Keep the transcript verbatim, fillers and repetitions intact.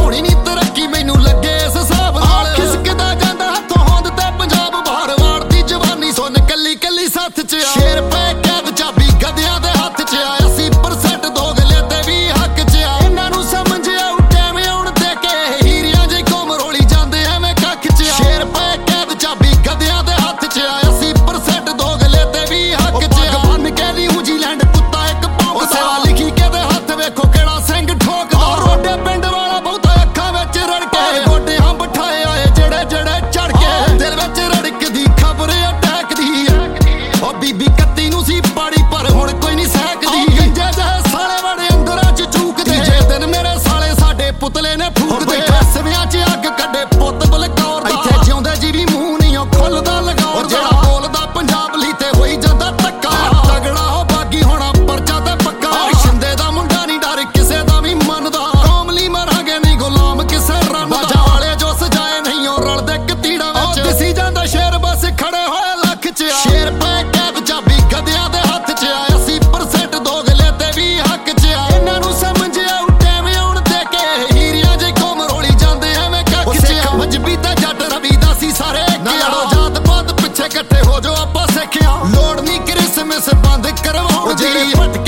ਹੋਣੀ ਨੀ ਤਰੱਕੀ ਮੈਨੂੰ ਲੱਗੇ ਇਸ ਹਿਸਾਬ ਨਾਲ ਖਿਸਕਦਾ ਜਾਂਦਾ ਹੱਥੋਂ ਹੋਂਦ ਤੇ ਪੰਜਾਬ ਬਾਹਰ ਵਾੜਦੀ ਜਵਾਨੀ ਸੁਣ ਕੱਲੀ ਕੱਲੀ ਸੱਥ ਚ ਆ ਸ਼ੇਰ ਪੈ ਕੈਦ ਚਾਬੀ ਗਧਿਆਂ ਦੇ ਹੱਥ ਚ ਆ ਅੱਸੀ ਪਰਸੈਂਟ ਦੋਗਲੇ ਤੇ ਵੀ ਹੱਕ ਚ ਆ ਇਹਨਾਂ ਨੂੰ ਸਮਝ ਆਉ ਟਾਈਮ ਆਉਣ ਦੇ ਕੇ ਹੀਰਿਆਂ ਜੇ ਕੋਮ ਰੋਲੀ ਜਾਂਦੇ ਐਵੇਂ ਕੱਖ ਚ ਆ ਸ਼ੇਰ ਪੈ ਕੈਦ ਚਾਬੀ ਗਧਿਆਂ ਦੇ ਹੱਥ ਚ ਆ ਅੱਸੀ ਪਰਸੈਂਟ ਦੋਗਲੇ ਤੇ ਵੀ ਹੱਕ ਚ ਆ ਬੰਨ ਕੇ ਨਿਊਜ਼ੀਲੈਂਡ ਕੁੱਤਾ ਇੱਕ ਭੌਂਕਦਾ ਲਿਖੀ ਕੇ ਦੇ ਹੱਥ ਵੇਖੋ ਕਿਹੜਾ ਸਿੰਘ ਠੋਕਦਾ ਰੋਡੇ ਪਿੰਡ ਵਾਲਾ ਬਹੁਤਾ ਅੱਖਾਂ ਵਿੱਚ ਰੜਕੇ ਗੋਡੇ ਹੰਬ ਠਾਏ ਆਏ ਜਿਹੜੇ ਜਿਹੜੇ ਚੜ ਕੇ ਦਿਲ ਵਿੱਚ ਰੜਕਦੀ ਖਬਰ ਅਟੈਕ ਦੀ ਉਹ ਬੀਬੀ ਕੱਤੀ ਨੂੰ ਸੀ ਪਾੜੀ ਪਰ ਹੁਣ ਕੋਈ ਨਹੀਂ ਸਹਿਕਦੀ ਗੰਜੇ ਜਿਹੇ ਸਾਲੇ ਬੜੇ ਅੰਦਰਾਂ ਚ ਚੂਕਦੇ ਜੇ ਦਿਨ ਮੇਰੇ ਸਾਲੇ ਸਾਡੇ ਪੁਤਲੇ ਨੇ ਫੂਕਦੇ ਸਵਿਆਂ ਚ ਅੱਗ ਕੱਢੇ ਪੁੱਤ ਬਲਕੌਰ ਦਾ ਇੱਥੇ ਜਿਉਂਦੇ ਜੀ ਵੀ ਮੂੰਹ ਨਹੀਂ ਉਹ ਖੁੱਲਦਾ ਲਗਾਉਰ ਜਿਹੜਾ ਬੋਲਦਾ ਪੰਜਾਬ ਲਈ ਤੇ ਹੋਈ ਜਾਂਦਾ ਧੱਕਾ ਤਗੜਾ ਹੋ ਬਾਗੀ ਹੋਣਾ ਪਰਚਾ ਤੇ ਪੱਕਾ ਸ਼ਿੰਦੇ ਦਾ ਮੁੰਡਾ ਨਹੀਂ ਡਰ ਕਿਸੇ ਦਾ ਵੀ ਮੰਨਦਾ ਕੌਮ ਲਈ ਮਰਾਂਗੇ ਨਹੀਂ ਗੁਲਾਮ ਕਿਸੇ ਰੰਨ ਦਾ ਵਾਲੇ ਜੋ ਸਜਾਏ ਨਹੀਂ ਉਹ ਰਲਦੇ ਕਤੀੜਾਂ ਵਿੱਚ ਦਿਸੀ ਜਾਂਦਾ ਸ਼ੇਰ ਬਸ ਖੜੇ ਹੋਏ ਲੱਖ ਚ ਆ ਸ਼ੇਰ ਪੈ ਕੈਦ ਚਾਬੀ ਗਧਿਆਂ ਦੇ ਹੱਥ ਚ ਆ ਅੱਸੀ ਪਰਸੈਂਟ ਦੋਗਲੇ ਤੇ ਵੀ ਹੱਕ ਚ ਆ ਇਹਨਾਂ ਨੂੰ ਸਮਝ ਆਉ ਟਾਈਮ ਆਉਣ ਦੇ ਕੇ ਹੀਰਿਆਂ ਜੇ ਕੋਮ ਰੋਲੀ ਜਾਂਦੇ ਐਵੇਂ ਕੱਖ ਚ ਆ ਮਜਬੀ ਤੇ ਜੱਟ ਰਵੀਦਾਸੀ ਸਾਰੇ ਨਾਲੋਂ ਜਾਤ ਪਾਤ ਪਿੱਛੇ ਇਕੱਠੇ ਹੋ ਜੋ ਆਪਾਂ ਸਿੱਖਿਆ ਲੋੜ ਨਹੀਂ ਕ੍ਰਿਸਮਸ ਬੰਦ ਕਰਵਾਉਣ ਦੀ